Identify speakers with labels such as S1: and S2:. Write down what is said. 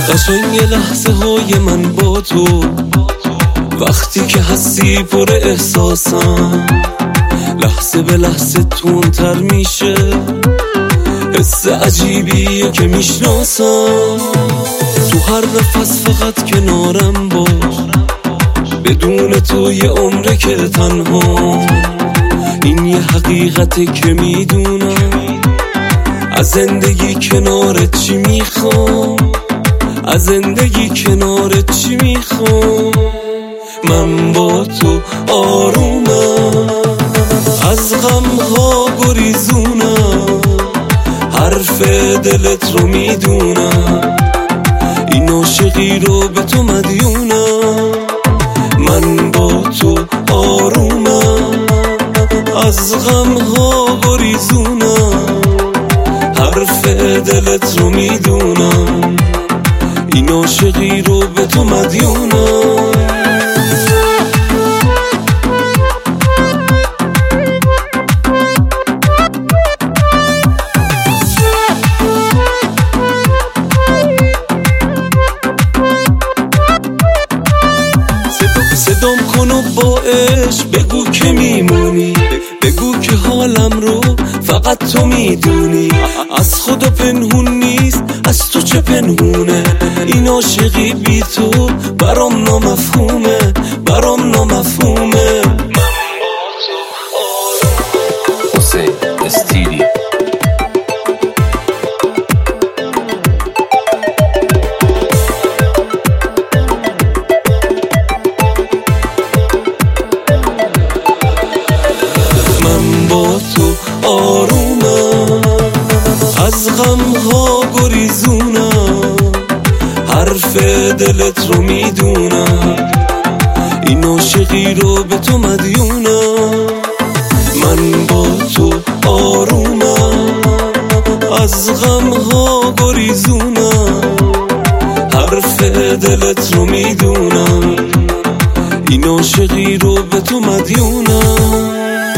S1: قشنگ لحظه های من با تو، وقتی که هستی پر احساسم، لحظه به لحظه تونتر میشه، حس عجیبیه که میشناسم. تو هر نفس فقط کنارم باش، بدون تو یه عمره که تنها. این یه حقیقته که میدونم، از زندگی کنارت چی میخوام، از زندگی کنارت چی میخوام. من با تو آرومم، از غمها گریزونم، حرف دلت رو میدونم، این عاشقی رو به تو مدیونم. من با تو آرومم، از غمها گریزونم، حرف دلت رو میدونم، این عاشقی رو به تو مدیونم. صدام کن و با عشق بگو که میمونی، بگو که حالم رو فقط تو میدونی. از خدا پنهون نیست، از تو چه پنهونه، این عاشقی بی تو برام نامفهومه، برام نامفهومه.
S2: حسین استیلی
S1: آرومم، از غمها گریزونم، حرف دلت رو میدونم، این عاشقی رو به تو مدیونم. من با تو آرومم، از غمها گریزونم، حرف دلت رو میدونم، این عاشقی رو به تو مدیونم.